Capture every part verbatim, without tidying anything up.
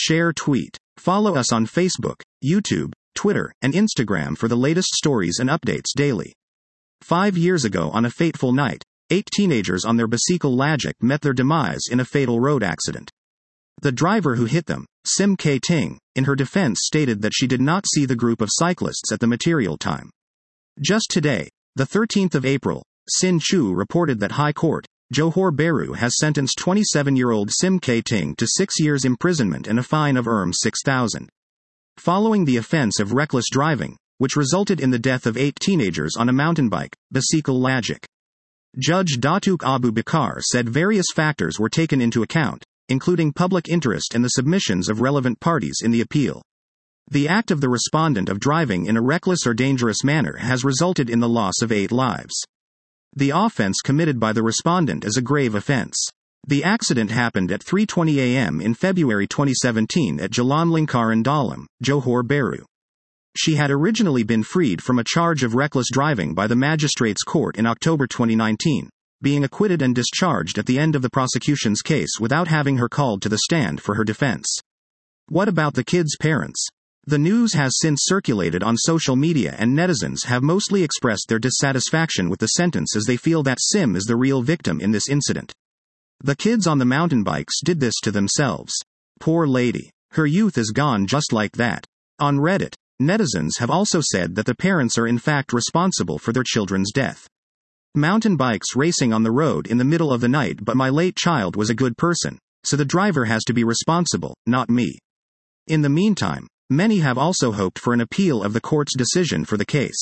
Share tweet. Follow us on Facebook, YouTube, Twitter, and Instagram for the latest stories and updates daily. Five years ago on a fateful night, eight teenagers on their bicycle Lajic met their demise in a fatal road accident. The driver who hit them, Sim K. Ting, in her defense stated that she did not see the group of cyclists at the material time. Just today, the thirteenth of April, Sin Chu reported that High Court, Johor Bahru has sentenced twenty-seven-year-old Sim K. Ting to six years imprisonment and a fine of R M six thousand. Following the offense of reckless driving, which resulted in the death of eight teenagers on a mountain bike, bicycle Lajic. Judge Datuk Abu Bakar said various factors were taken into account, including public interest and the submissions of relevant parties in the appeal. The act of the respondent of driving in a reckless or dangerous manner has resulted in the loss of eight lives. The offense committed by the respondent is a grave offense. The accident happened at three twenty a m in February twenty seventeen at Jalan Lingkaran Dalam, Johor Bahru. She had originally been freed from a charge of reckless driving by the Magistrates Court in October twenty nineteen, being acquitted and discharged at the end of the prosecution's case without having her called to the stand for her defense. What about the kids' parents? The news has since circulated on social media and netizens have mostly expressed their dissatisfaction with the sentence as they feel that Sim is the real victim in this incident. The kids on the mountain bikes did this to themselves. Poor lady. Her youth is gone just like that. On Reddit, netizens have also said that the parents are in fact responsible for their children's death. Mountain bikes racing on the road in the middle of the night, but my late child was a good person, so the driver has to be responsible, not me. In the meantime, many have also hoped for an appeal of the court's decision for the case.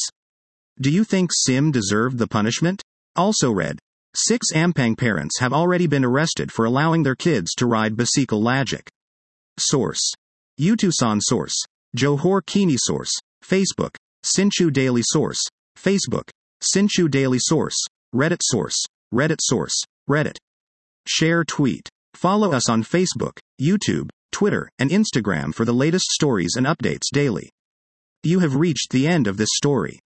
Do you think Sim deserved the punishment? Also read, six Ampang parents have already been arrested for allowing their kids to ride bicycle Lajic. Source. Utusan Source. Johor Kini Source. Facebook. Sinchu Daily Source. Facebook. Sinchu Daily Source. Reddit Source. Reddit Source. Reddit. Share tweet. Follow us on Facebook, YouTube, Twitter, and Instagram for the latest stories and updates daily. You have reached the end of this story.